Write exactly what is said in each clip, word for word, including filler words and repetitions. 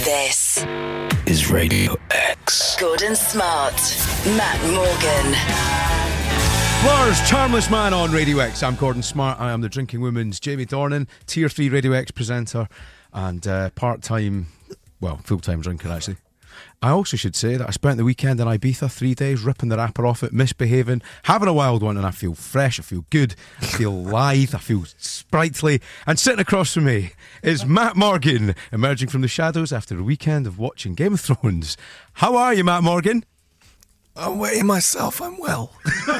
This is Radio X. Gordon Smart, Matt Morgan. Lars, Charmless Man on Radio X. I'm Gordon Smart. I am the Drinking Woman's Jamie Dornan, Tier three Radio X presenter and uh, part-time, well, full-time drinker actually. I also should say that I spent the weekend in Ibiza, three days, ripping the wrapper off it, misbehaving, having a wild one, and I feel fresh, I feel good, I feel lithe, I feel sprightly. And sitting across from me is Matt Morgan, emerging from the shadows after a weekend of watching Game of Thrones. How are you, Matt Morgan? I'm wetting myself, I'm well.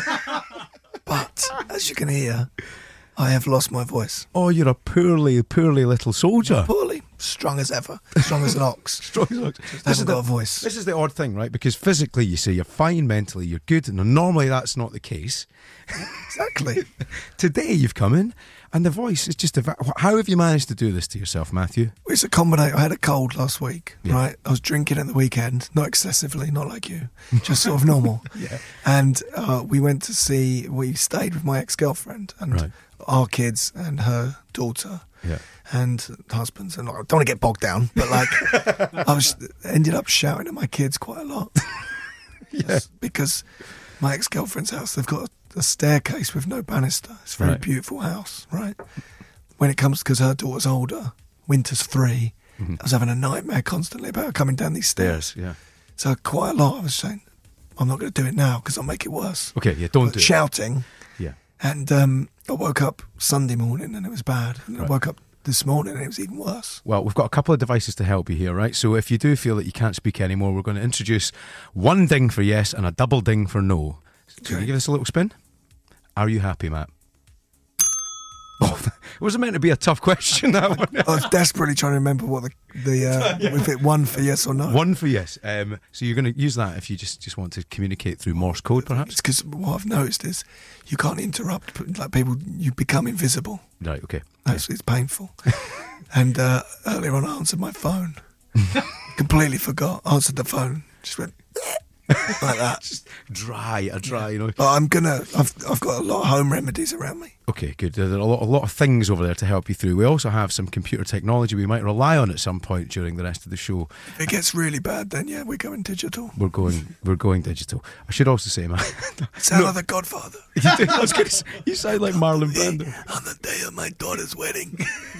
But, as you can hear, I have lost my voice. Oh, you're a poorly, poorly little soldier. Poorly. Strong as ever. Strong as an ox. Strong as an ox. Just haven't got a voice. This is the odd thing, right? Because physically, you say you're fine, mentally you're good, and normally that's not the case. Exactly. Today you've come in, and the voice is just... A, how have you managed to do this to yourself, Matthew? It's a combination. I had a cold last week, yeah. right? I was drinking at the weekend, not excessively, not like you, just sort of normal. Yeah. And uh, we went to see... We stayed with my ex-girlfriend and right. our kids and her daughter. Yeah. And husbands, and I don't want to get bogged down, but like I was ended up shouting at my kids quite a lot. Yeah. Because my ex-girlfriend's house, they've got a, a staircase with no banister. It's a very right. beautiful house, right? When it comes, because her daughter's older, Winter's three, mm-hmm. I was having a nightmare constantly about her coming down these stairs. Yeah. So quite a lot I was saying, I'm not going to do it now because I'll make it worse. Okay, yeah, don't but do shouting. it. Yeah. And um, I woke up Sunday morning and it was bad. And right. I woke up this morning and it was even worse. Well, we've got a couple of devices to help you here, right? So if you do feel that you can't speak anymore, we're going to introduce one ding for yes and a double ding for no. Can you give us a little spin? Are you happy, Matt? Oh, it wasn't meant to be a tough question, that one. I was desperately trying to remember what the, the uh, yeah. if it one for yes or no. One for yes. Um, so you're going to use that if you just, just want to communicate through Morse code, perhaps? Because what I've noticed is you can't interrupt, like people, you become invisible. Right, okay. That's, yeah. It's painful. And uh, earlier on I answered my phone. Completely forgot. Answered the phone. Just went... like that. Just dry, a dry, you know. But I'm gonna. I've I've got a lot of home remedies around me. Okay, good. There are a lot, a lot of things over there to help you through. We also have some computer technology we might rely on at some point during the rest of the show. If it gets really bad, then yeah, we're going digital. We're going. We're going digital. I should also say, man. Sound no. like the Godfather. You, do, I was gonna say, you sound like Marlon Brando. On the day of my daughter's wedding,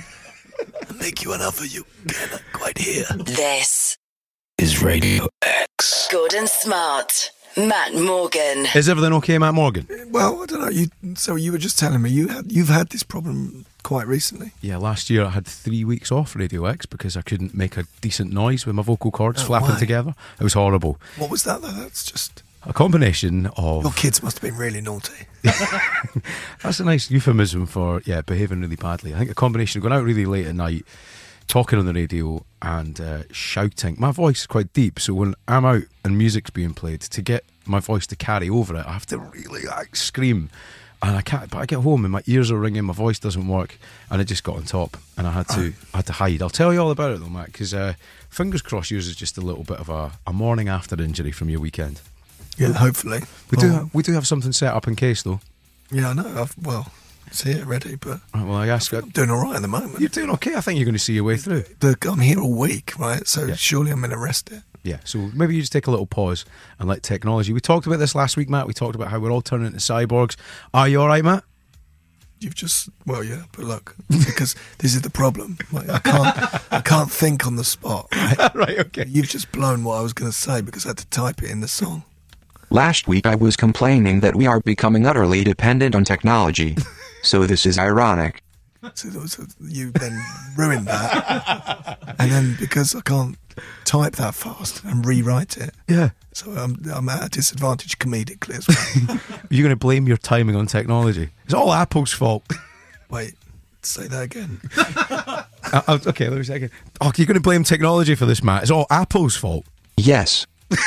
I make you an offer you cannot quite hear. This is Radio X. Gordon Smart, Matt Morgan. Is everything okay, Matt Morgan? Well, I don't know. You so you were just telling me you had you've had this problem quite recently. Yeah, last year I had three weeks off Radio X because I couldn't make a decent noise with my vocal cords oh, flapping why? together. It was horrible. What was that though? That's just a combination of... Your kids must have been really naughty. That's a nice euphemism for, yeah, behaving really badly. I think a combination of going out really late at night, talking on the radio and uh, shouting. My voice is quite deep, so when I'm out and music's being played, to get my voice to carry over it, I have to really like scream. And I can't, but I get home and my ears are ringing, my voice doesn't work, and it just got on top, and I had to, I had to hide. I'll tell you all about it though, Matt, because uh, fingers crossed yours is just a little bit of a, a morning after injury from your weekend. Yeah, hopefully. We well, do, have, we do have something set up in case though. Yeah, I know. I've, well, it's here ready, but right, well, I guess I'm doing all right at the moment. You're doing okay. I think you're going to see your way through. The, I'm here all week, right? So yeah. surely I'm going to rest it. Yeah, so maybe you just take a little pause and let technology. We talked about this last week, Matt. We talked about how we're all turning into cyborgs. Are you all right, Matt? You've just, well, yeah, but look, because this is the problem. Like, I can't, I can't think on the spot. Right? Right, okay. You've just blown what I was going to say because I had to type it in the song. Last week I was complaining that we are becoming utterly dependent on technology. So this is ironic. So you then ruined that. And then because I can't type that fast and rewrite it. Yeah. So I'm, I'm at a disadvantage comedically as well. You're going to blame your timing on technology. It's all Apple's fault. Wait, say that again. uh, okay, let me say it again. Oh, you're going to blame technology for this, Matt. It's all Apple's fault. Yes.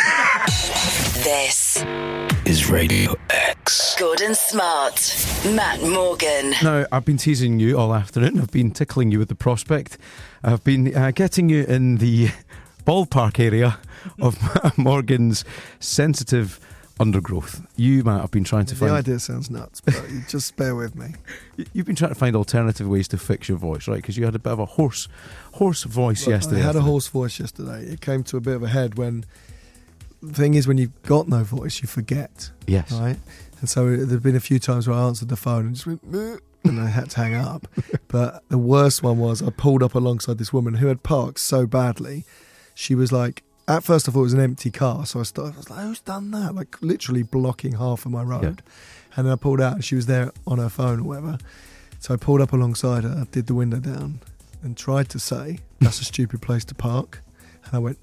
This is Radio X. Gordon Smart, Matt Morgan. Now, I've been teasing you all afternoon. I've been tickling you with the prospect. I've been uh, getting you in the ballpark area of Morgan's sensitive undergrowth. You, Matt, have been trying to The find. idea sounds nuts, but you just bear with me. You- You've been trying to find alternative ways to fix your voice, right? Because you had a bit of a hoarse, hoarse voice Look, yesterday. I had a afternoon. hoarse voice yesterday. It came to a bit of a head when. The thing is, when you've got no voice, you forget, Yes. right? And so there've been a few times where I answered the phone and just went, "Meh," and I had to hang up. But the worst one was I pulled up alongside this woman who had parked so badly. She was like, at first I thought it was an empty car, so I started. I was like, "Who's done that?" Like literally blocking half of my road. Yeah. And then I pulled out, and she was there on her phone or whatever. So I pulled up alongside her, did the window down, and tried to say, "That's a stupid place to park." And I went.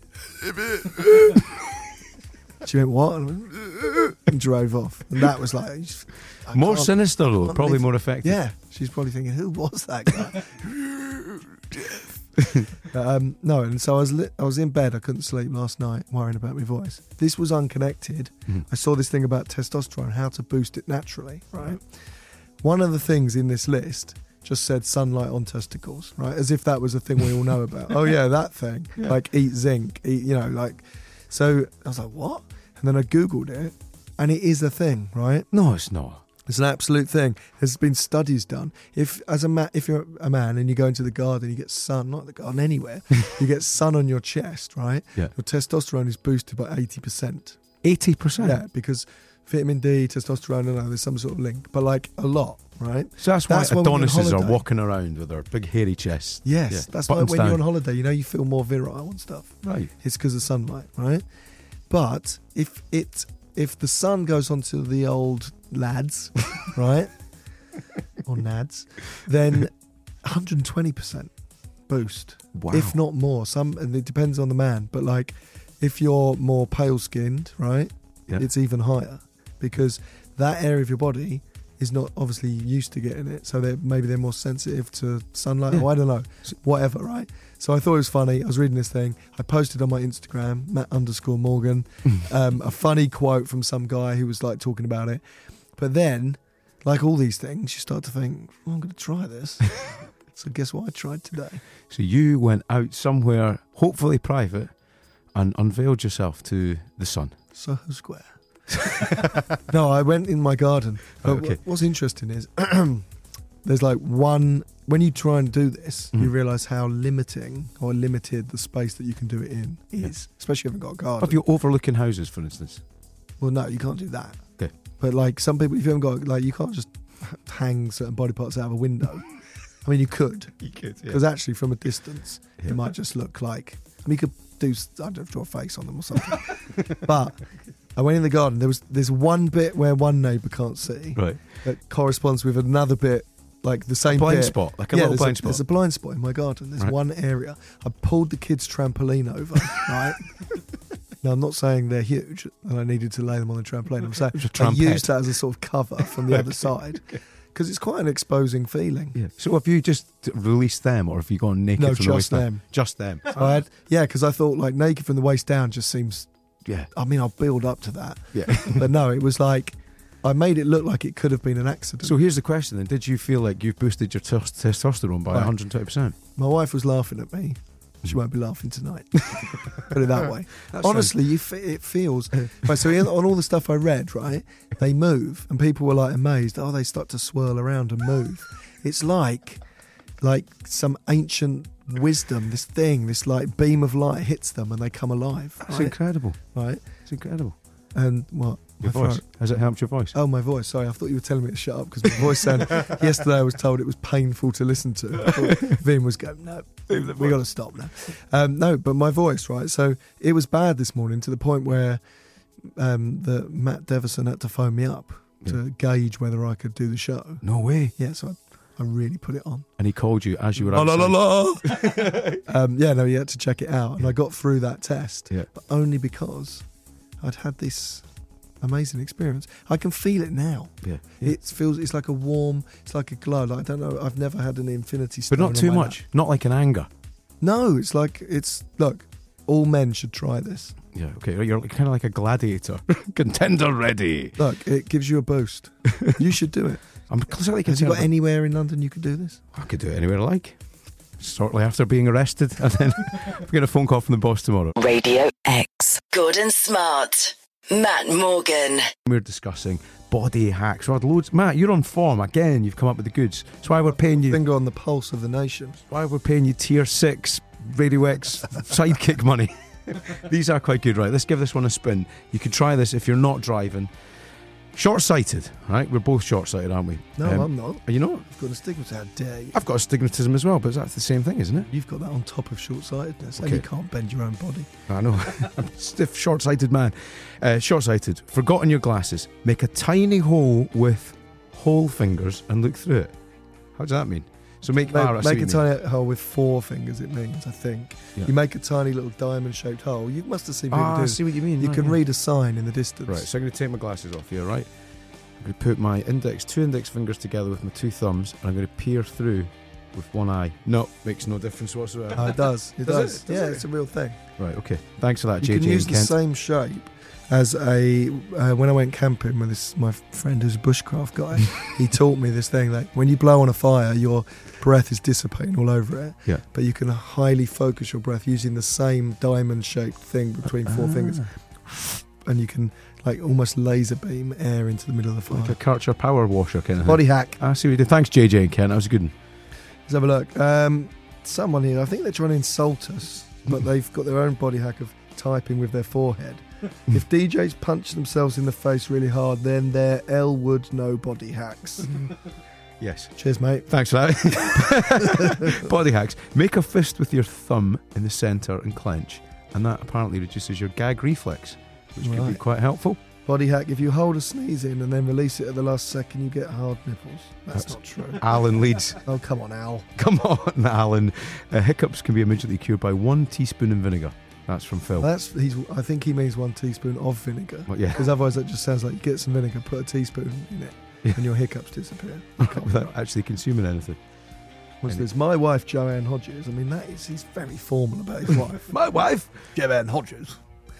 She went, "What?" And, I went, and drove off. And that was like I More can't- sinister though, can't probably believe- more effective. Yeah, she's probably thinking, "Who was that guy?" um, no, and so I was li- I was in bed. I couldn't sleep last night, worrying about my voice. This was unconnected. Mhm. I saw this thing about testosterone, how to boost it naturally. Right. One of the things in this list just said sunlight on testicles, right? As if that was a thing we all know about. Oh yeah, that thing. Yeah. Like eat zinc, eat, you know, like. So I was like, what? And then I Googled it, and it is a thing, right? No, it's not. It's an absolute thing. There's been studies done. If as a ma- if you're a man and you go into the garden, you get sun, not the garden, anywhere, you get sun on your chest, right? Yeah. Your testosterone is boosted by eighty percent. Eighty percent. Yeah, because vitamin D, testosterone, I don't know, there's some sort of link, but like a lot, right? So that's why That's why when you're on Adonises are holiday- walking around with their big hairy chests. Yes, Yeah, that's why buttons when down. you're on holiday, you know, you feel more virile and stuff. Right. It's because of sunlight, right? But if it if the sun goes onto the old lads, right, or nads, then one hundred twenty percent boost, Wow. if not more. Some, and it depends on the man, but like if you're more pale skinned, right, Yeah. it's even higher because that area of your body is not obviously used to getting it, so they're maybe they're more sensitive to sunlight. Yeah. Or I don't know, whatever, right? So I thought it was funny. I was reading this thing. I posted on my Instagram, Matt underscore Morgan, um, a funny quote from some guy who was like talking about it. But then, like all these things, you start to think, oh, I'm going to try this. So guess what I tried today? So you went out somewhere, hopefully private, and unveiled yourself to the sun. Soho Square. No, I went in my garden. But Oh, okay. wh- what's interesting is there's like one, when you try and do this, you Mhm. realise how limiting or limited the space that you can do it in is, especially if you've got a garden. Have you overlooking houses, for instance? Well, no, you can't do that. Okay. But like some people, if you haven't got, like, you can't just hang certain body parts out of a window. I mean, you could, You could, because actually from a distance, Yeah. it might just look like, I mean, you could do, I don't know, draw a face on them or something. But I went in the garden. There was there's one bit where one neighbour can't see Right. that corresponds with another bit, like the same Blind bit. spot, like a yeah, little there's blind a, spot. There's a blind spot in my garden. There's Right. one area. I pulled the kids' trampoline over, right? Now, I'm not saying they're huge and I needed to lay them on the trampoline. I'm saying It was a I trampette. used that as a sort of cover from the other side because it's quite an exposing feeling. Yeah. So have you just released them, or have you gone naked No, from the waist just down? them. Just them. So I had, yeah, because I thought like naked from the waist down just seems, Yeah. I mean, I'll build up to that. Yeah. But no, it was like, I made it look like it could have been an accident. So here's the question then. Did you feel like you've boosted your tes- testosterone by Right. one hundred twenty percent? My wife was laughing at me. She won't be laughing tonight. Put it that way. That Honestly, you fe- it feels. Right, so in, on all the stuff I read, right, they move, and people were like amazed. Oh, they start to swirl around and move. It's like, like some ancient wisdom. This thing, this like beam of light hits them, and they come alive. That's Right, incredible. right. It's incredible. And what? Your My voice. throat. Has it helped your voice? Oh, my voice. Sorry, I thought you were telling me to shut up because my voice sounded. Yesterday, I was told it was painful to listen to. I thought Vin was going, no, we got to stop now. Um, no, but my voice, right? So it was bad this morning to the point where um, the Matt Devison had to phone me up to gauge whether I could do the show. No way. Yeah, so I, I really put it on. And he called you as you were La la outside. la la. um, yeah, no, he had to check it out, and I got through that test, Yeah. but only because I'd had this amazing experience. I can feel it now. Yeah. yeah. It feels, it's like a warm, it's like a glow. Like, I don't know, I've never had an infinity But stone not on too my much. Not like an anger. lap. No, it's like, it's, look, all men should try this. Yeah, okay. You're kind of like a gladiator. Contender ready. Look, it gives you a boost. You should do it. I'm slightly Have you concerned. got anywhere in London you could do this? I could do it anywhere I like. Shortly after being arrested, and then we get a phone call from the boss tomorrow. Radio X. Gordon Smart. Matt Morgan. We're discussing body hacks. We've had loads. Matt, you're on form again. You've come up with the goods. That's why we're paying you. Finger on the pulse of the nation. That's why we're paying you tier six Radio X sidekick money. These are quite good, right? Let's give this one a spin. You can try this if you're not driving. Short-sighted, right? We're both short-sighted, aren't we? No, Um, I'm not. Are you not? I've got a stigmatism. How dare you? I've got astigmatism as well, but that's the same thing, isn't it? You've got that on top of short-sightedness, and Okay. you can't bend your own body. I know. I'm a stiff, short-sighted man. Uh, short-sighted. Forgotten your glasses. Make a tiny hole with whole fingers and look through it. How does that mean? So make, Make, ah, I see make a what you mean. tiny hole with four fingers, it means, I think. Yeah. You make a tiny little diamond-shaped hole. You must have seen people Ah, do I this. see what you mean. You Right, can yeah. read a sign in the distance. Right, so I'm going to take my glasses off here, right? I'm going to put my index, two index fingers together with my two thumbs, and I'm going to peer through with one eye. No, makes no difference whatsoever. Oh, it does. It Does does. it? Does yeah, it? it's a real thing. Right, okay. Thanks for that, You J can J use and the Kent. same shape as a uh, when I went camping with this my friend who's a bushcraft guy. He taught me this thing like when you blow on a fire, your breath is dissipating all over it. Yeah. But you can highly focus your breath using the same diamond-shaped thing between four Ah. fingers, and you can like almost laser beam air into the middle of the fire. Like a Karcher power washer kind of thing. Body hack. I see what you did. Thanks, J J and Kent. That was a good one. Let's have a look. Um, someone here, I think they're trying to insult us, but they've got their own body hack of typing with their forehead. If D Js punch themselves in the face really hard, then they're Elwood no body hacks. Yes. Cheers, mate. Thanks for that. Body hacks. Make a fist with your thumb in the centre and clench, and that apparently reduces your gag reflex, which could be Right. quite helpful. Body hack, if you hold a sneeze in and then release it at the last second, you get hard nipples. That's, That's- not true. Alan Leeds. Oh, come on, Al. Come on, Alan. Uh, hiccups can be immediately cured by one teaspoon in vinegar. That's from Phil. That's he's. I think he means one teaspoon of vinegar. Well, yeah. Because otherwise that just sounds like you get some vinegar, put a teaspoon in it, Yeah. and your hiccups disappear. Without actually consuming anything. What's Any- this? My wife, Joanne Hodges. I mean, that is, he's very formal about his wife. My wife. Joanne Hodges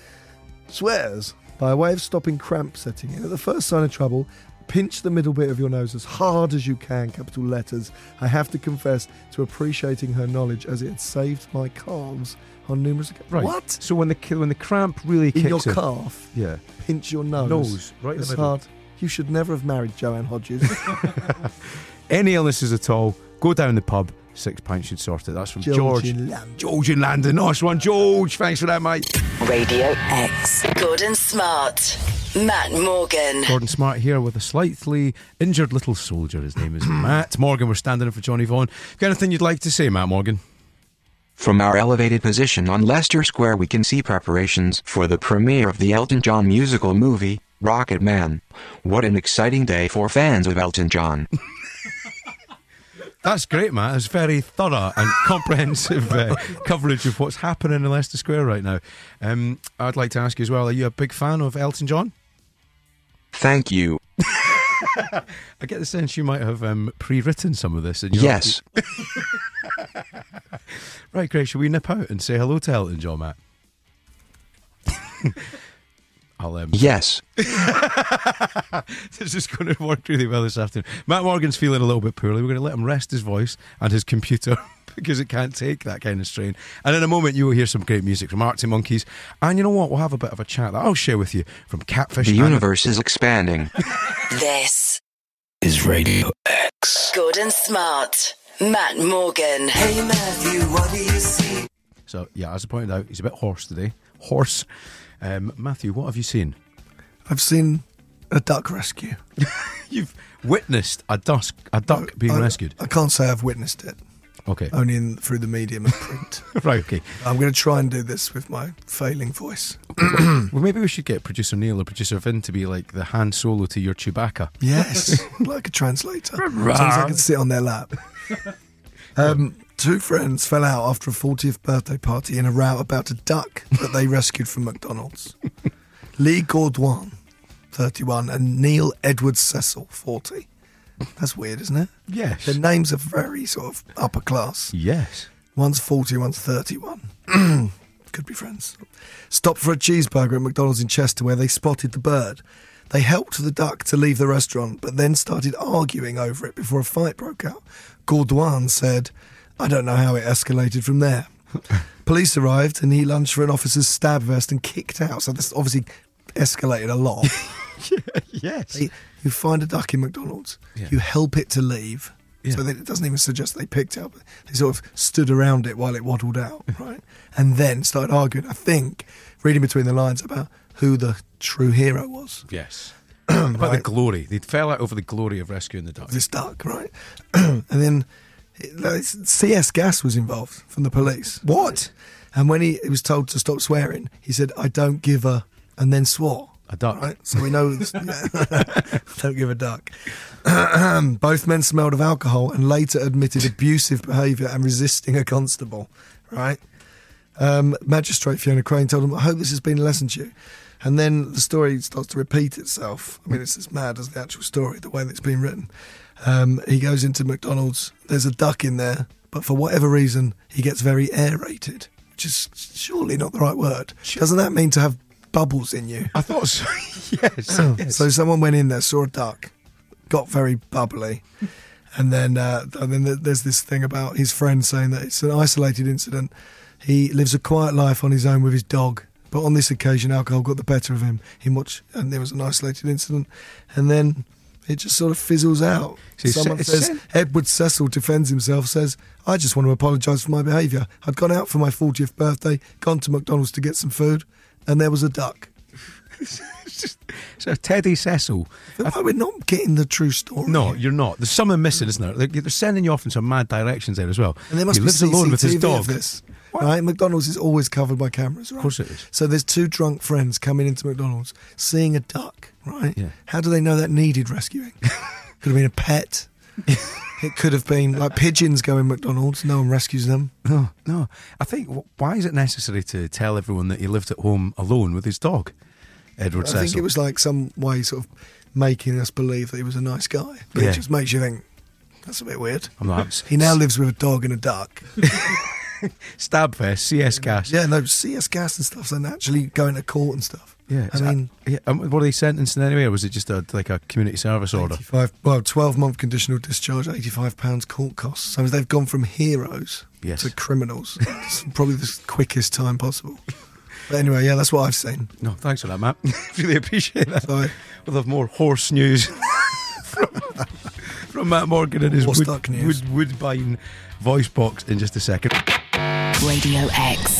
swears by way of stopping cramp setting in. At the first sign of trouble, pinch the middle bit of your nose as hard as you can, capital letters. I have to confess to appreciating her knowledge as it had saved my calves on numerous occasions. Right. What? So when the ki- when the cramp really In your kicks in, calf, yeah, pinch your nose. nose right in the as middle. hard. You should never have married Joanne Hodges. Any illnesses at all, go down the pub. Six pints should sort it. That's from George. in Lamb. George in London. Nice one, George. Thanks for that, mate. Radio X. Gordon Smart. Matt Morgan. Gordon Smart here with a slightly injured little soldier. His name is Matt Morgan. We're standing in for Johnny Vaughan. Got anything you'd like to say, Matt Morgan? From our elevated position on Leicester Square, we can see preparations for the premiere of the Elton John musical movie, Rocket Man. What an exciting day for fans of Elton John. That's great, Matt. It's very thorough and comprehensive uh, coverage of what's happening in Leicester Square right now. Um, I'd like to ask you as well, are you a big fan of Elton John? Thank you. I get the sense you might have um, pre-written some of this. In your Yes. Right, great. Shall we nip out and say hello to Elton John, Matt? I'll, um, Yes. this is going to work really well this afternoon. Matt Morgan's feeling a little bit poorly. We're going to let him rest his voice and his computer because it can't take that kind of strain. And in a moment, you will hear some great music from Arctic Monkeys. And you know what? We'll have a bit of a chat that I'll share with you from Catfish. The and- universe is expanding. This. Is Radio X. Gordon Smart. Matt Morgan. Hey Matthew, what do you see? So, yeah, as I pointed out, he's a bit hoarse today. Hoarse. Um, Matthew, what have you seen? I've seen a duck rescue. You've witnessed a, dusk, a duck being I, rescued. I can't say I've witnessed it, Okay. only in, through the medium of print. Right, okay. I'm going to try and do this with my failing voice. Well, maybe we should get producer Neil or producer Vin to be like the Han Solo to your Chewbacca. Yes, like a translator. As long as I can sit on their lap. Um, two friends fell out after a fortieth birthday party in a row about a duck that they rescued from McDonald's. Lee Gordwan, thirty-one, and Neil Edward Cecil, forty. That's weird, isn't it? Yes. Their names are very sort of upper class. Yes. One's forty, one's thirty-one. Could be friends. Stopped for a cheeseburger at McDonald's in Chester where they spotted the bird. They helped the duck to leave the restaurant, but then started arguing over it before a fight broke out. Gordwan said, I don't know how it escalated from there. Police arrived and he lunged for an officer's stab vest and kicked out. So this obviously escalated a lot. Yes. They, you find a duck in McDonald's, Yeah. you help it to leave, Yeah. so that it doesn't even suggest they picked it up. They sort of stood around it while it waddled out, right? And then started arguing, I think, reading between the lines about who the true hero was. Yes. About the Right. glory. They fell out over the glory of rescuing the duck. This duck, right? And then it, like, C S Gas was involved from the police. What? And when he, he was told to stop swearing, he said, I don't give a, and then swore. A duck. Right? So we know, this, don't give a duck. Both men smelled of alcohol and later admitted abusive behaviour and resisting a constable. Right? Um, Magistrate Fiona Crane told him, I hope this has been a lesson to you. And then the story starts to repeat itself. I mean, it's as mad as the actual story, the way that it's been written. Um, he goes into McDonald's, there's a duck in there, but for whatever reason, he gets very aerated, which is surely not the right word. Doesn't that mean to have bubbles in you? I thought so. Yes. yes. So someone went in there, saw a duck, got very bubbly, and then uh, and then there's this thing about his friend saying that it's an isolated incident. He lives a quiet life on his own with his dog, but on this occasion, alcohol got the better of him. He watched, and there was an isolated incident, and then it just sort of fizzles out. So it's- Someone it's says, sen- Edward Cecil defends himself, says, I just want to apologise for my behaviour. I'd gone out for my fortieth birthday, gone to McDonald's to get some food, and there was a duck. So Teddy Cecil. Why we're not getting the true story. No, you're not. There's something missing, isn't there? They're, they're sending you off in some mad directions there as well. And there must he be lives C C T V alone with his dog. of this. Right? McDonald's is always covered by cameras, right? Of course it is. So there's two drunk friends coming into McDonald's, seeing a duck, right? Yeah. How do they know that needed rescuing? Could have been a pet. It could have been like pigeons go in McDonald's. No one rescues them. No, no. I think, wh- why is it necessary to tell everyone that he lived at home alone with his dog, Edward I Cecil? think it was like some way sort of making us believe that he was a nice guy. But Yeah. it just makes you think, that's a bit weird. I'm not. He now lives with a dog and a duck. Stabfest, C S Gas. Yeah, no, C S Gas and stuff, and actually going to court and stuff. Yeah, I so mean, yeah. Um, what are they sentenced in anyway, or was it just a, like a community service order? eighty-five, well, twelve month conditional discharge, eighty-five pounds court costs. So they've gone from heroes Yes. to criminals. It's probably the quickest time possible. But anyway, yeah, that's what I've seen. No, thanks for that, Matt. Really appreciate that. So, We'll have more horse news from, from Matt Morgan and his Horse wood, duck news. wood, Woodbine voice box in just a second. Radio X.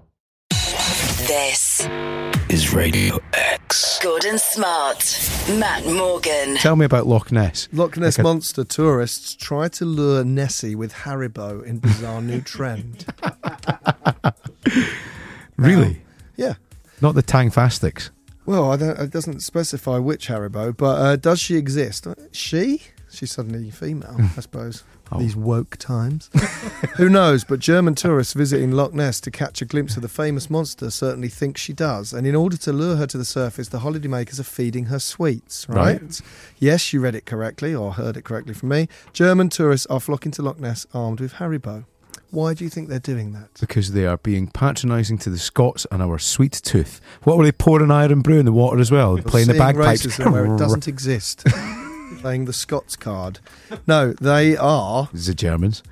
This is Radio X. Gordon Smart, Matt Morgan. Tell me about Loch Ness. Loch Ness Like a- Monster tourists try to lure Nessie with Haribo in bizarre new trend. Really? Yeah. Not the Tangfastics. Well, I don't, it doesn't specify which Haribo, but uh, does she exist? She? She's suddenly female, I suppose. Oh. These woke times. Who knows? But German tourists visiting Loch Ness to catch a glimpse of the famous monster certainly think she does. And in order to lure her to the surface, the holidaymakers are feeding her sweets, right? Right. Yes, you read it correctly, or heard it correctly from me. German tourists are flocking to Loch Ness armed with Haribo. Why do you think they're doing that? Because they are being patronising to the Scots and our sweet tooth. What were they pouring iron brew in the water as well? Playing the Seeing bagpipes. racism where it doesn't exist. Playing the Scots card. No, they are. The Germans.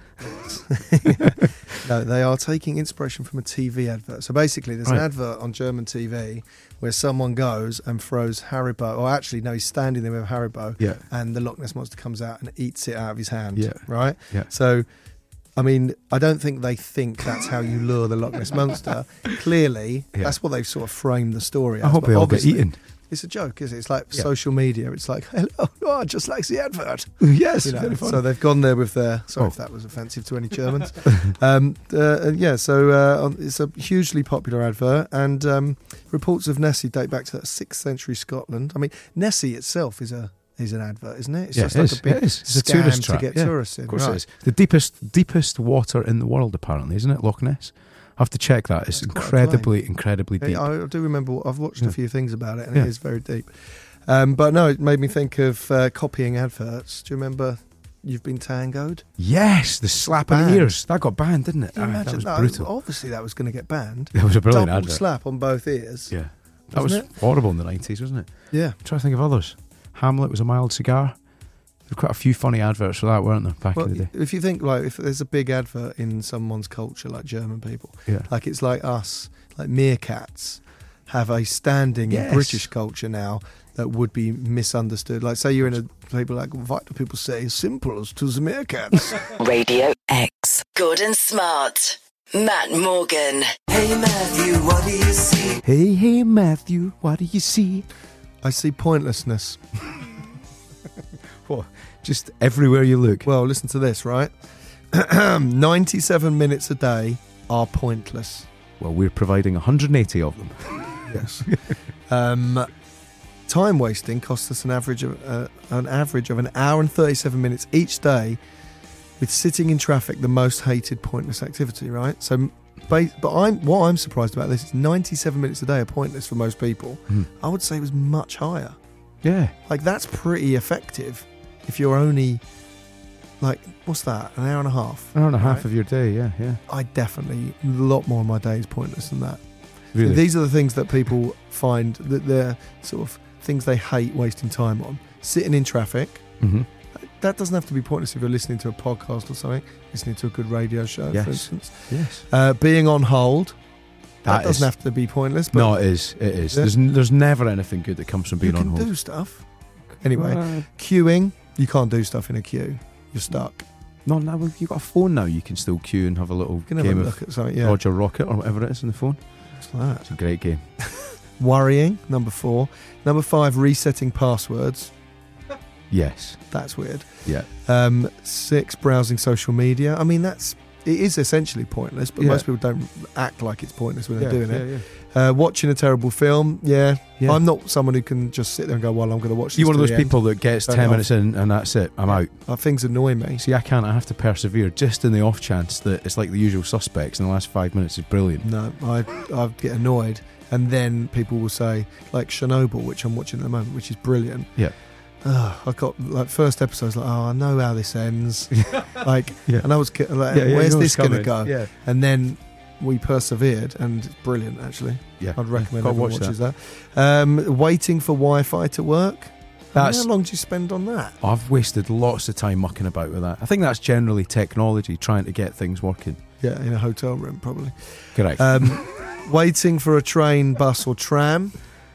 No, they are taking inspiration from a T V advert. So basically, there's Right. an advert on German T V where someone goes and throws Haribo, or actually, no, he's standing there with Haribo, Yeah. and the Loch Ness monster comes out and eats it out of his hand. Yeah. Right. Yeah. So, I mean, I don't think they think that's how you lure the Loch Ness monster. Clearly, Yeah. that's what they've sort of framed the story. I as, hope but they all get obviously- eaten. It's a joke, is it? It's like Yeah. social media. It's like, hello, oh, just like the advert. Yes, You know, very fun. so they've gone there with their. Sorry Oh. if that was offensive to any Germans. um, uh, yeah, so uh, it's a hugely popular advert, and um, reports of Nessie date back to sixth century Scotland. I mean, Nessie itself is a is an advert, isn't it? It's Yeah, just it like is. a big It is. It's a scam tourist to trap. get Yeah, tourists in. Of course right. it is. The deepest, deepest water in the world, apparently, isn't it? Loch Ness. I have to check that. It's That's quite a incredibly, incredibly deep. Yeah, I do remember. I've watched Yeah. a few things about it, and Yeah. it is very deep. Um, but no, it made me think of uh, copying adverts. Do you remember You've Been Tangoed? Yes, the slap in the Banned. ears. That got banned, didn't it? Can you Ah, that imagine was that? brutal. Obviously, that was going to get banned. It was a brilliant Double advert. slap on both ears. Yeah. That was Wasn't horrible in the nineties, wasn't it? Yeah. I'm trying to think of others. Hamlet was a mild cigar. There were quite a few funny adverts for that, weren't there, back Well, in the day? if you think, like, if there's a big advert in someone's culture, like German people, Yeah. like it's like us, like meerkats, have a standing Yes. in British culture now that would be misunderstood. Like, say you're in a people like why do people say simple to the Meerkats? Radio X. Gordon Smart. Matt Morgan. Hey Matthew, what do you see? Hey, hey, Matthew, what do you see? I see pointlessness. What? Just everywhere you look. Well, listen to this, right? ninety-seven minutes a day are pointless. Well, we're providing one hundred eighty of them. Yes. um, time wasting costs us an average of uh, an average of an hour and thirty-seven minutes each day, with sitting in traffic the most hated pointless activity. Right. So, ba- but I'm what I'm surprised about this is ninety-seven minutes a day are pointless for most people. Mm. I would say it was much higher. Yeah. Like that's pretty effective if you're only like what's that an hour and a half. An hour and a half right? of your day, yeah, yeah. I definitely a lot more of my day is pointless than that. Really? These are the things that people find that they're sort of things they hate wasting time on. Sitting in traffic. Mm-hmm. That doesn't have to be pointless if you're listening to a podcast or something. Listening to a good radio show, Yes. for instance. Yes. Uh, being on hold. That, That doesn't is- have to be pointless. But No, it is. It is. Yeah. There's, n- there's never anything good that comes from you being on can hold. do stuff. Anyway, Uh, queuing. You can't do stuff in a queue. You're stuck. no, no, well, you've got a phone now. You can still queue and have a little You can have game a of look at something. Yeah, Roger Rocket or whatever it is on the phone. what's that? It's a great game. Worrying. Number four. Number five. Resetting passwords. Yes. That's weird. Yeah. Um, six, browsing social media. I mean, that's it is essentially pointless, but Yeah. most people don't act like it's pointless when they're yeah, doing yeah, it. yeah. Uh, watching a terrible film, yeah. Yeah. I'm not someone who can just sit there and go, "Well, I'm going to watch." You're this one of to those the end." people that gets Turn it ten off. minutes in and that's it. I'm out. Uh, things annoy me. See, I can't. I have to persevere just in the off chance that it's like the usual suspects and the last five minutes is brilliant. No, I I get annoyed, and then people will say, like Chernobyl, which I'm watching at the moment, which is brilliant. Yeah. Ugh, I got like first episode, I was like, oh, I know how this ends. like, Yeah. and I was ki- like, Yeah, yeah, where's you know this what's going to coming. go? Yeah. And then we persevered, and it's brilliant, actually. Yeah. I'd recommend Gotta everyone watch watches that. Um, waiting for Wi-Fi to work. That's- How long do you spend on that? I've wasted lots of time mucking about with that. I think that's generally technology trying to get things working. Yeah, in a hotel room, probably. Correct. Um, waiting for a train, bus, or tram.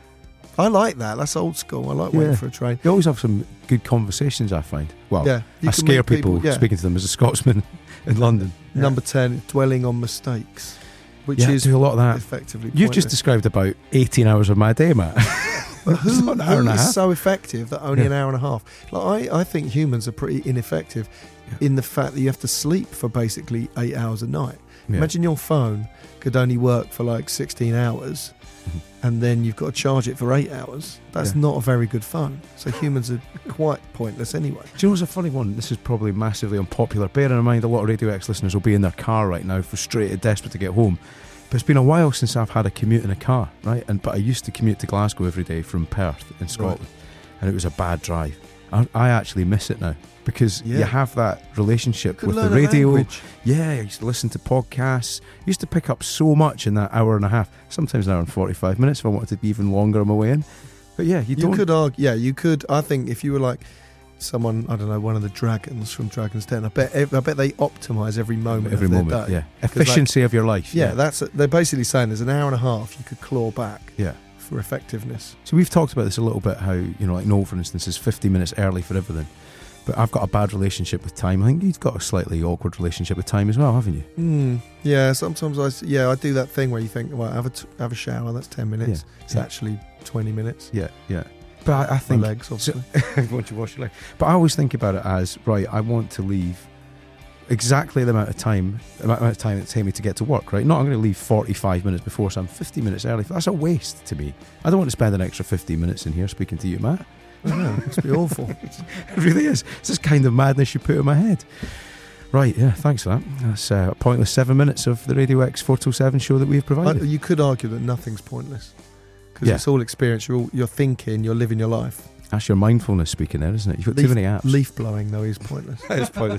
I like that. That's old school. I like waiting Yeah. for a train. you always have some good conversations, I find. Well, Yeah, you I can scare meet people, people, yeah. speaking to them as a Scotsman in London. Number ten, dwelling on mistakes, which Yeah, I is do a lot of that. effectively You've just pointless. described about eighteen hours of my day, Matt. But who, It's not an hour and who a is half. so effective that only Yeah. an hour and a half? Like I, I think humans are pretty ineffective Yeah. in the fact that you have to sleep for basically eight hours a night. Yeah. Imagine your phone could only work for like sixteen hours, Mhm. and then you've got to charge it for eight hours. That's Yeah. not a very good phone. So humans are quite pointless anyway. Do you know what's a funny one? This is probably massively unpopular. Bearing in mind a lot of Radio X listeners will be in their car right now, frustrated, desperate to get home. But it's been a while since I've had a commute in a car, right? And but I used to commute to Glasgow every day from Perth in Scotland, and it was a bad drive. I, I actually miss it now because Yeah. you have that relationship Could with learn the a radio. language. Yeah, I used to listen to podcasts. Used to pick up so much in that hour and a half. Sometimes an hour and forty-five minutes if I wanted to be even longer on my way in. But yeah, you, You don't. could argue, yeah, you could. I think if you were like someone, I don't know, one of the dragons from Dragon's Den, I bet, I bet they optimise every moment every of their moment. day. Yeah, 'Cause, like, efficiency of your life. Yeah, that's they're basically saying there's an hour and a half you could claw back yeah. for effectiveness. So we've talked about this a little bit. How you know, like Noel, for instance, is fifty minutes early for everything. But I've got a bad relationship with time. I think you've got a slightly awkward relationship with time as well, haven't you? Mm, yeah, sometimes I s- yeah I do that thing where you think, well, have a t- have a shower, that's ten minutes. Yeah, It's yeah. actually twenty minutes. Yeah, yeah. But I, I My think legs, obviously. once you wash your leg. But I always think about it as right. I want to leave exactly the amount of time, the amount of time it takes me to get to work. Right? Not I'm going to leave forty-five minutes before, so I'm fifty minutes early. That's a waste to me. I don't want to spend an extra fifty minutes in here speaking to you, Matt. I know, it must be awful. It really is. It's this kind of madness you put in my head. Right, yeah, thanks for that. That's uh, a pointless seven minutes of the Radio X four two seven show that we've I, provided. you could argue that nothing's pointless because Yeah. it's all experience. You're all, you're thinking, you're living your life. That's your mindfulness speaking there, isn't it? You've got too Leaf- many apps. Leaf blowing though is pointless. It's pointless.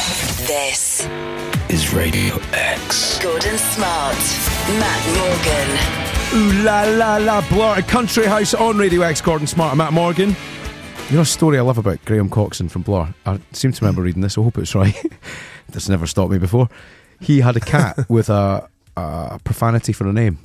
This Is Radio X. Gordon Smart. Matt Morgan. Ooh la la la, Blur, Country House on Radio X, Gordon Smart and Matt Morgan. You know a story I love about Graham Coxon from Blur? I seem to remember reading this, I hope it's right. This never stopped me before. He had a cat with a, a profanity for a name.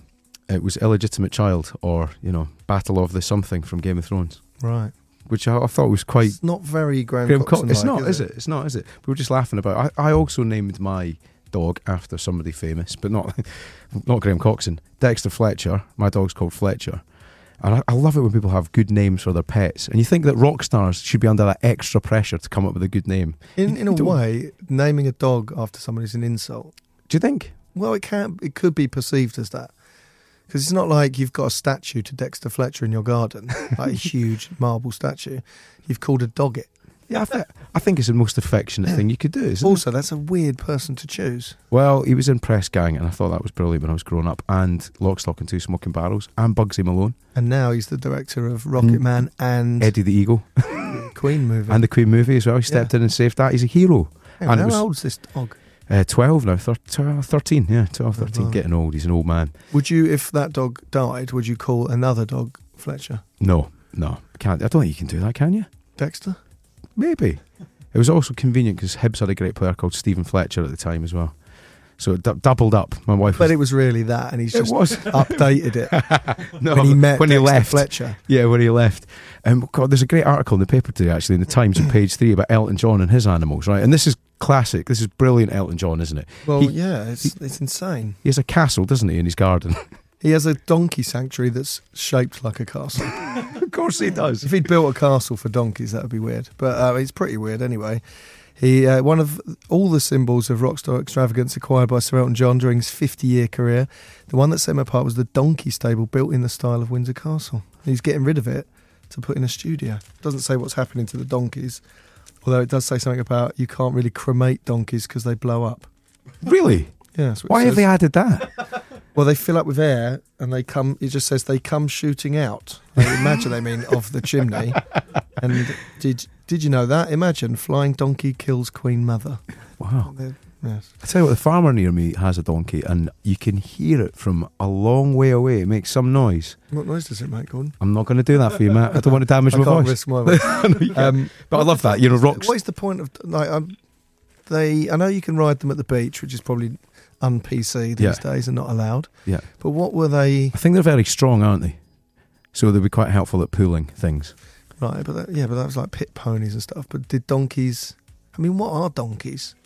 it was Illegitimate Child, or, you know, Battle of the Something from Game of Thrones. Right. Which I, I thought was quite... It's not very Graham, Graham Coxon. Co- it's like, not, is it? it? It's not, is it? We were just laughing about it. I, I also named my dog after somebody famous, but not not Graham Coxon. Dexter Fletcher. My dog's called Fletcher. And I, I love it when people have good names for their pets. And you think that rock stars should be under that extra pressure to come up with a good name. In, in a Don't- way, naming a dog after someone is an insult. Do you think? Well, it can. It could be perceived as that. Because it's not like you've got a statue to Dexter Fletcher in your garden, like a huge marble statue. You've called a dog it. Yeah, I, th- I think it's the most affectionate thing you could do, isn't Also, that's a weird person to choose. it? Well, he was in Press Gang, and I thought that was brilliant when I was growing up, and Lock, Stock and Two Smoking Barrels, and Bugsy Malone, And now he's the director of Rocket Mm. Man and Eddie the Eagle, the Queen movie. and the Queen movie as well. He stepped in and saved that. He's a hero. Hang on, and it how was- old's this dog? Uh, twelve now, thir- twelve, thirteen, yeah, twelve, Oh, thirteen, wow. getting old. He's an old man. Would you, if that dog died, would you call another dog Fletcher? No, no, can't. I don't think you can do that, can you? Dexter? Maybe. It was also convenient because Hibs had a great player called Stephen Fletcher at the time as well. So it d- doubled up. My wife was... But it was really that, and he's It just was. updated it no, when he met when he Dexter left. Fletcher. Yeah, when he left. Um, God, there's a great article in the paper today, actually, in the Times on page three about Elton John and his animals, right? And this is classic. This is brilliant Elton John, isn't it? Well, He- yeah, it's it's insane. He has a castle, doesn't he, in his garden? He has a donkey sanctuary that's shaped like a castle. Of course he does. If he'd built a castle for donkeys, that would be weird. But uh, it's pretty weird anyway. He uh, one of all the symbols of rockstar extravagance acquired by Sir Elton John during his fifty-year career. The one that set him apart was the donkey stable built in the style of Windsor Castle. He's getting rid of it to put in a studio. Doesn't say what's happening to the donkeys, although it does say something about you can't really cremate donkeys because they blow up. Really? Yeah, that's what it Why have says. they added that? Well, they fill up with air and they come, it just says they come shooting out. I imagine they mean of the chimney. And did did you know that? Imagine flying donkey kills Queen Mother. Wow. They're- Yes. I tell you what, the farmer near me has a donkey, and you can hear it from a long way away. It makes some noise. What noise does it make, Gordon? I'm not going to do that for you, Matt. I don't want to damage I my can't voice. risk my voice. um, But I love that. You know, rocks. What is the point of like? Um, they, I know you can ride them at the beach, which is probably un-P C these Yeah. days and not allowed. Yeah. But what were they? I think they're very strong, aren't they? So they'll be quite helpful at pulling things. Right, but that, yeah, but that was like pit ponies and stuff. But did donkeys? I mean, what are donkeys?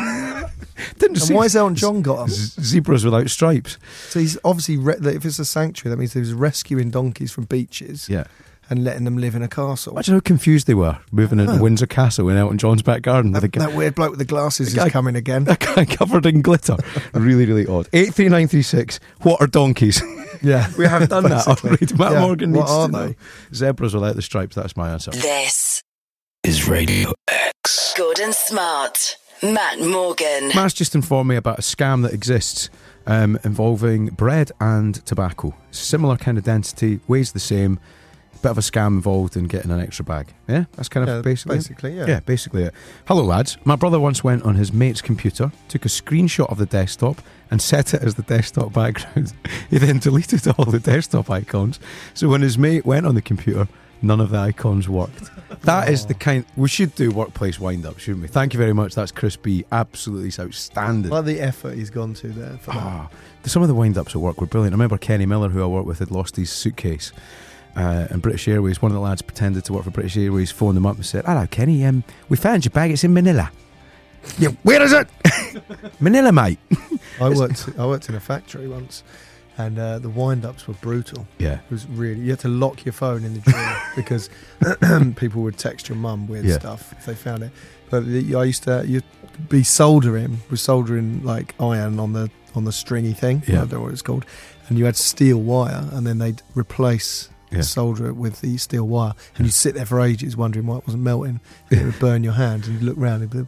Didn't And why has Elton John got them? Z- zebras without stripes? So he's obviously re- if it's a sanctuary, that means he was rescuing donkeys from beaches Yeah. and letting them live in a castle. Imagine how confused they were moving into Oh. Windsor Castle in Elton John's back garden with a That, guy, that weird bloke with the glasses The guy- is coming again. a guy covered in glitter. Really, really odd. eight three nine three six. What are donkeys? Yeah, We have done that Basically. already. Matt Yeah. Morgan What needs are to they? know. Zebras without the stripes. That's my answer. This Is Radio X. Gordon Smart, Matt Morgan. Matt's just informed me about a scam that exists um, involving bread and tobacco. Similar kind of density, weighs the same. Bit of a scam involved in getting an extra bag. Yeah, that's kind of Yeah, basically. it. basically, yeah. Yeah, basically it. Hello, lads. My brother once went on his mate's computer, took a screenshot of the desktop, and set it as the desktop background. He then deleted all the desktop icons. So when his mate went on the computer, none of the icons worked. That is the kind. We should do workplace wind up, shouldn't we? Thank you very much. That's Chris B. Absolutely outstanding. Like the effort he's gone to there for that. Ah, some of the wind ups at work were brilliant. I remember Kenny Miller, who I worked with, had lost his suitcase. Uh, and British Airways, one of the lads pretended to work for British Airways, phoned them up and said, "Hello, Kenny, um, we found your bag, it's in Manila." Yeah, where is it? Manila, mate. I worked. I worked in a factory once, and uh, the wind-ups were brutal. Yeah. It was really. You had to lock your phone in the drawer because people would text your mum weird Yeah. stuff if they found it. But the, I used to you'd be soldering, was soldering like iron on the on the stringy thing. Yeah. I don't know what it's called. And you had steel wire, and then they'd replace. Yeah. Solder it with the steel wire, and you'd sit there for ages wondering why it wasn't melting. And it would burn your hand, and you'd look round and,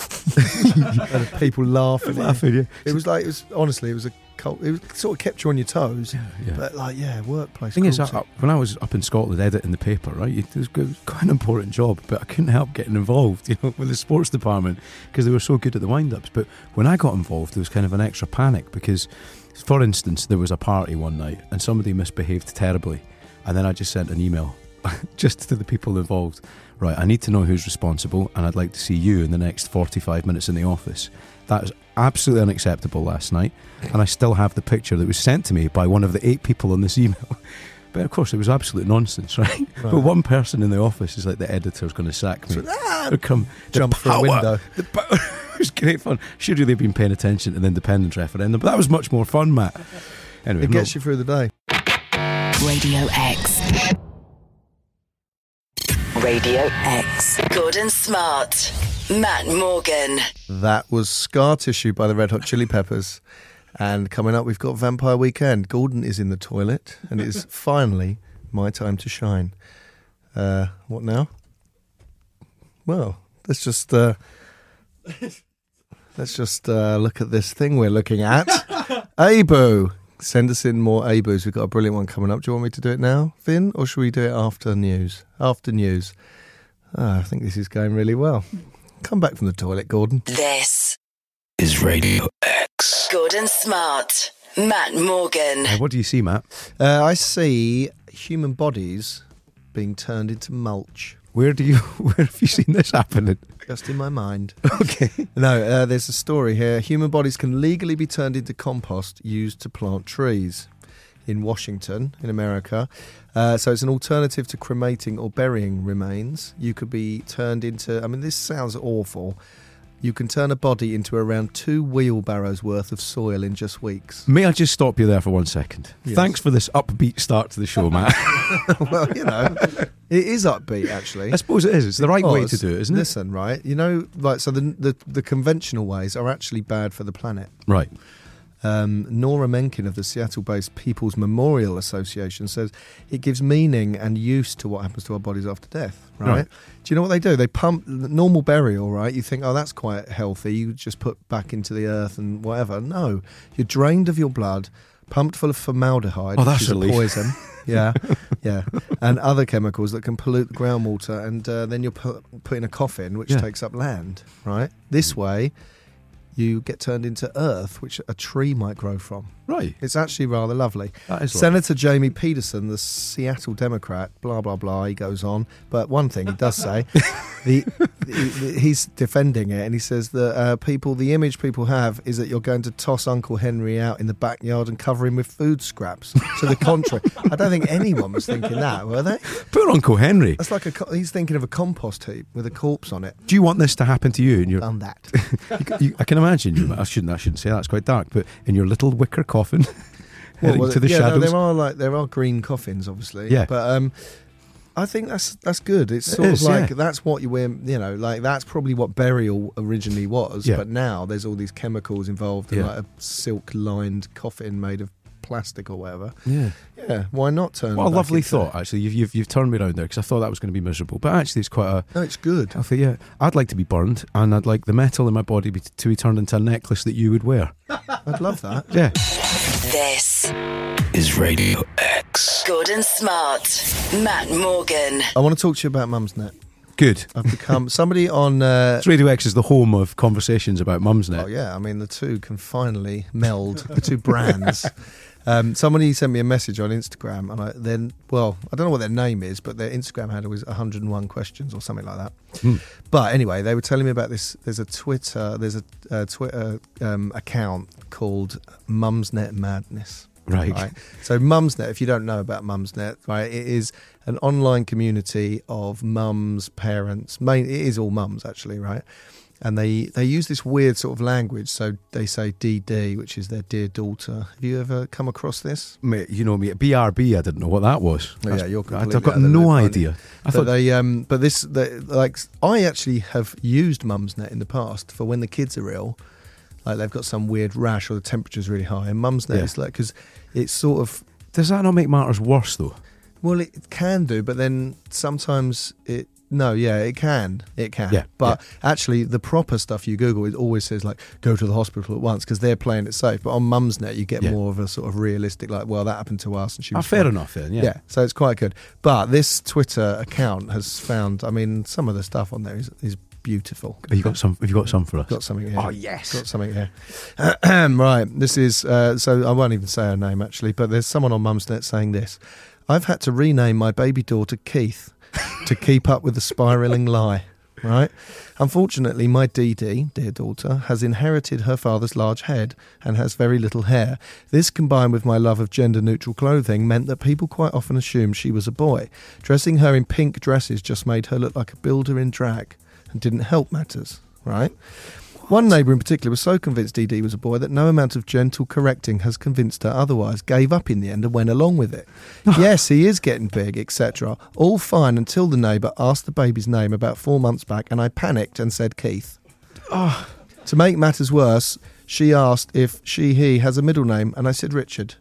and people laughing. Laughing, yeah. It was like it was honestly, it was a cult. It was, sort of kept you on your toes, Yeah. but like yeah, workplace. thing is, I, cruelty. I- when I was up in Scotland editing the paper, right, it was, good- quite an important job, but I couldn't help getting involved, you know, with the sports department because they were so good at the wind-ups. But when I got involved, there was kind of an extra panic because, for instance, there was a party one night and somebody misbehaved terribly, and then I just sent an email just to the people involved, right, I need to know who's responsible, and I'd like to see you in the next forty-five minutes in the office. That is absolutely unacceptable last night, and I still have the picture that was sent to me by one of the eight people on this email. But of course, it was absolute nonsense, right? right. But one person in the office is like, the editor's going to sack me. Ah, come jump through a window. The power. It was great fun. Should really have been paying attention to the independence referendum, but that was much more fun, Matt. Anyway, it gets no. you through the day. Radio X. Radio X. Gordon Smart. Matt Morgan. That was Scar Tissue by the Red Hot Chili Peppers. And coming up, we've got Vampire Weekend. Gordon is in the toilet, and it is finally my time to shine. Uh, what now? Well, let's just uh, let's just uh, look at this thing we're looking at. Abu, send us in more Abus. We've got a brilliant one coming up. Do you want me to do it now, Finn, or should we do it after news? After news. Oh, I think this is going really well. Come back from the toilet, Gordon. This is Radio X. Gordon Smart, Matt Morgan. Uh, what do you see, Matt? Uh, I see human bodies being turned into mulch. Where do you? Where have you seen this happening? Just in my mind. Okay. No, uh, there's a story here. Human bodies can legally be turned into compost used to plant trees in Washington, in America. Uh, so it's an alternative to cremating or burying remains. You could be turned into, I mean, this sounds awful. You can turn a body into around two wheelbarrows worth of soil in just weeks. May I just stop you there for one second? Yes. Thanks for this upbeat start to the show, Matt. Well, you know, it is upbeat, actually. I suppose it is. It's the right way to do it, isn't it? Listen, right, you know, like, so the, the, the conventional ways are actually bad for the planet. Right. Um, Nora Menken of the Seattle-based People's Memorial Association says it gives meaning and use to what happens to our bodies after death, right? right? Do you know what they do? They pump normal burial, right? You think, oh, that's quite healthy. You just put back into the earth and whatever. No, you're drained of your blood, pumped full of formaldehyde, oh, which that's is a a poison. Yeah, yeah, and other chemicals that can pollute the groundwater, and uh, then you're put, put in a coffin, which yeah. takes up land, right? This way, you get turned into earth, which a tree might grow from. Right. It's actually rather lovely. That is Senator lovely. Jamie Peterson, the Seattle Democrat, blah, blah, blah, he goes on. But one thing he does say, the, the, he's defending it, and he says that uh, people, the image people have is that you're going to toss Uncle Henry out in the backyard and cover him with food scraps. To the contrary. I don't think anyone was thinking that, were they? Poor Uncle Henry. That's like a, he's thinking of a compost heap with a corpse on it. Do you want this to happen to you? In your, Done that. you, you, I can imagine you. I shouldn't. I shouldn't say that. It's quite dark. But in your little wicker coffin, heading well, to the yeah, shadows. No, there are like there are green coffins, obviously. Yeah. But um, I think that's that's good. It's It sort is, of like yeah. that's what you wear. You know, like that's probably what burial originally was. Yeah. But now there's all these chemicals involved, in Yeah. like a silk-lined coffin made of plastic or whatever. Yeah. Yeah. Why not turn? What a back lovely into- thought, actually. You've, you've you've turned me around there, because I thought that was going to be miserable. But actually, it's quite a. No, it's good. I think, yeah, I'd like to be burned, and I'd like the metal in my body be, to be turned into a necklace that you would wear. I'd love that. Yeah. This is Radio X. Gordon Smart, Matt Morgan. I want to talk to you about Mumsnet. Good. I've become somebody on. Uh, Radio X is the home of conversations about Mumsnet. Oh yeah, I mean the two can finally meld, the two brands. Um, somebody sent me a message on Instagram, and I then, well, I don't know what their name is, but their Instagram handle was one hundred and one questions or something like that. Hmm. But anyway, they were telling me about this. There's a Twitter, there's a, a Twitter um, account called Mumsnet Madness. Right. Right. So Mumsnet, if you don't know about Mumsnet, right, it is an online community of mums, parents. Main, it is all mums actually, right? And they, they use this weird sort of language. So they say D D, which is their dear daughter. Have you ever come across this? Mate, you know me, B R B, I didn't know what that was. Oh, yeah, you're completely I've got out of the no loop, aren't idea. you? I But thought they, um, but this, they, like, I actually have used Mumsnet in the past for when the kids are ill. Like they've got some weird rash or the temperature's really high. And Mumsnet Yeah. is like, because it's sort of, does that not make matters worse, though? well, it can do, but then sometimes it, no, yeah, it can. It can. Yeah, But actually, the proper stuff you Google, it always says, like, go to the hospital at once because they're playing it safe. But on Mumsnet, you get Yeah. more of a sort of realistic, like, well, that happened to us. And she Ah, was fair fine. enough, then, yeah. Yeah, so it's quite good. But this Twitter account has found, I mean, some of the stuff on there is, is beautiful. Have you got some? Have you got some for us? Got something here. Oh, yes. Got something here. Right, this is, uh, so I won't even say her name actually, but there's someone on Mumsnet saying this. I've had to rename my baby daughter Keith to keep up with the spiralling lie, right? Unfortunately, my Dee Dee, dear daughter, has inherited her father's large head and has very little hair. This, combined with my love of gender-neutral clothing, meant that people quite often assumed she was a boy. Dressing her in pink dresses just made her look like a builder in drag and didn't help matters, right? One neighbour in particular was so convinced Dee Dee was a boy that no amount of gentle correcting has convinced her otherwise, gave up in the end and went along with it. Yes, he is getting big, et cetera. All fine until the neighbour asked the baby's name about four months back and I panicked and said Keith. Oh. To make matters worse, she asked if she, he has a middle name and I said Richard.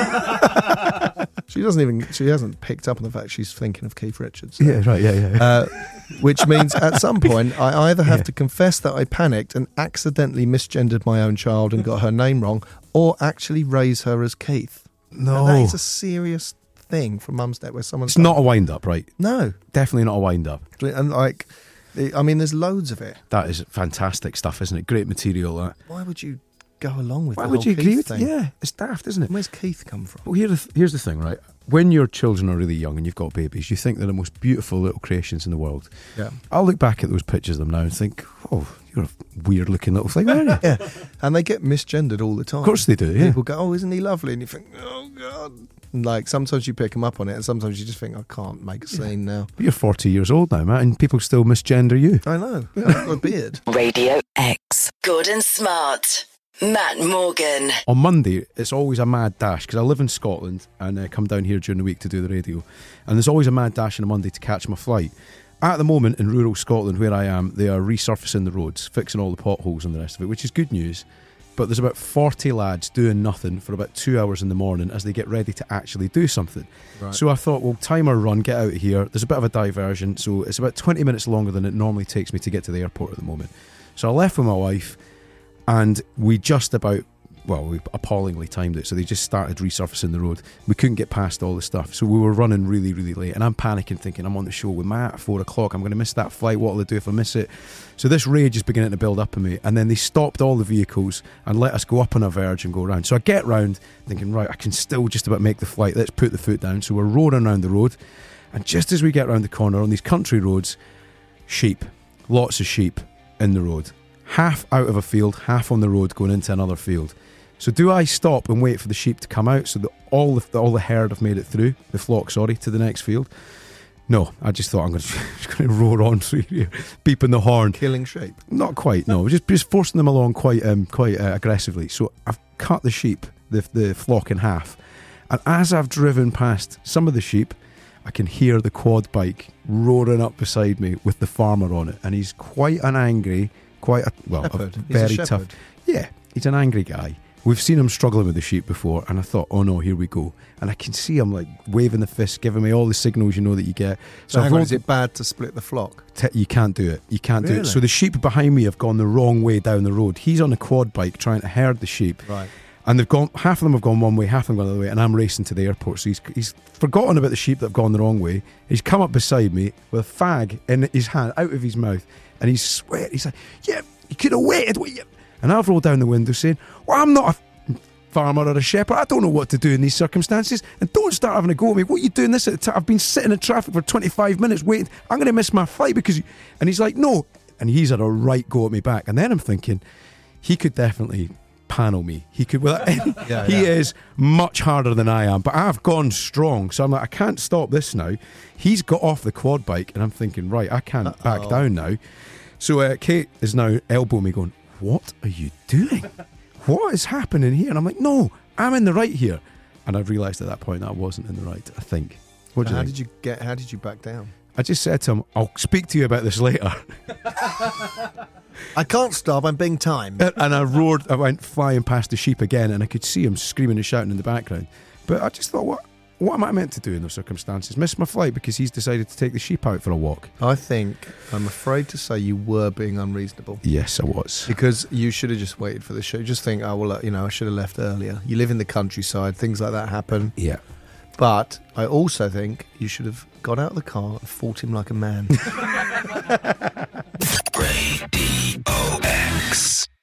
She doesn't even, she hasn't picked up on the fact she's thinking of Keith Richards. So. Yeah, right, yeah, yeah. Uh, which means at some point I either have Yeah. to confess that I panicked and accidentally misgendered my own child and got her name wrong, or actually raise her as Keith. No. And that is a serious thing from Mum's Day where someone's It's not a wind-up, right? No. Definitely not a wind-up. And like, I mean, there's loads of it. That is fantastic stuff, isn't it? Great material, that. Why would you go along with Why the would whole you Keith agree with thing? Yeah, it's daft, isn't it? Where's Keith come from? Well, here the th- here's the thing, right? When your children are really young and you've got babies, you think they're the most beautiful little creations in the world. Yeah. I'll look back at those pictures of them now and think, oh, you're a weird-looking little thing, aren't you? Yeah, and they get misgendered all the time. Of course they do, yeah. People go, oh, isn't he lovely? And you think, oh, God. And like, sometimes you pick them up on it, and sometimes you just think, I can't make a scene now. But you're forty years old now, Matt, and people still misgender you. I know. I've got a beard. Radio X. Gordon Smart. Matt Morgan. On Monday, it's always a mad dash, because I live in Scotland and I come down here during the week to do the radio. And there's always a mad dash on a Monday to catch my flight. At the moment, in rural Scotland, where I am, they are resurfacing the roads, fixing all the potholes and the rest of it, which is good news. But there's about forty lads doing nothing for about two hours in the morning as they get ready to actually do something. Right. So I thought, well, time our run, get out of here. There's a bit of a diversion, so it's about twenty minutes longer than it normally takes me to get to the airport at the moment. So I left with my wife, and we just about, well, we appallingly timed it. So they just started resurfacing the road. We couldn't get past all the stuff. So we were running really, really late. And I'm panicking, thinking, I'm on the show with Matt at four o'clock. I'm going to miss that flight. What will I do if I miss it? So this rage is beginning to build up in me. And then they stopped all the vehicles and let us go up on a verge and go around. So I get round thinking, right, I can still just about make the flight. Let's put the foot down. So we're roaring around the road. And just as we get round the corner on these country roads, sheep, lots of sheep in the road. Half out of a field, half on the road going into another field. So do I stop and wait for the sheep to come out so that all the all the herd have made it through, the flock, sorry, to the next field? No, I just thought I'm going to, just going to roar on through here, beeping the horn. Killing sheep? Not quite, no. Just just forcing them along quite um, quite uh, aggressively. So I've cut the sheep, the the flock in half. And as I've driven past some of the sheep, I can hear the quad bike roaring up beside me with the farmer on it. And he's quite an angry, quite a, well, Shepherd. a He's a very shepherd. tough. Yeah, he's an angry guy. We've seen him struggling with the sheep before, and I thought, oh no, here we go. And I can see him like waving the fist, giving me all the signals you know that you get. So I've hang on, rolled- is it bad to split the flock? T- you can't do it. You can't do it. Really? So the sheep behind me have gone the wrong way down the road. He's on a quad bike trying to herd the sheep. Right. And they've gone, half of them have gone one way, half of them gone the other way, and I'm racing to the airport. So he's he's forgotten about the sheep that have gone the wrong way. He's come up beside me with a fag in his hand, out of his mouth, and he's sweating. He's like, yeah, you could have waited. What you-" And I've rolled down the window saying, well, I'm not a farmer or a shepherd. I don't know what to do in these circumstances. And don't start having a go at me. What are you doing this at the time? I've been sitting in traffic for twenty-five minutes waiting. I'm going to miss my flight because you... And he's like, no. And he's had a right go at me back. And then I'm thinking, he could definitely panel me. He could, without any, Yeah, he yeah. is much harder than I am, but I've gone strong. So I'm like, I can't stop this now. He's got off the quad bike, and I'm thinking, right, I can't Uh-oh. back down now. So uh, Kate is now elbowing me, going, what are you doing? What is happening here? And I'm like, no, I'm in the right here. And I've realised at that point that I wasn't in the right, I think. What do you how think? did you get? How did you back down? I just said to him, I'll speak to you about this later. I can't stop. I'm being timed. And, and I roared, I went flying past the sheep again, and I could see him screaming and shouting in the background. But I just thought, what what am I meant to do in those circumstances? Miss my flight because he's decided to take the sheep out for a walk? I think I'm afraid to say you were being unreasonable. Yes, I was. Because you should have just waited for the show. Just think, oh, well, you know, I should have left earlier. You live in the countryside, things like that happen. Yeah. But I also think you should have got out of the car and fought him like a man. Radio X.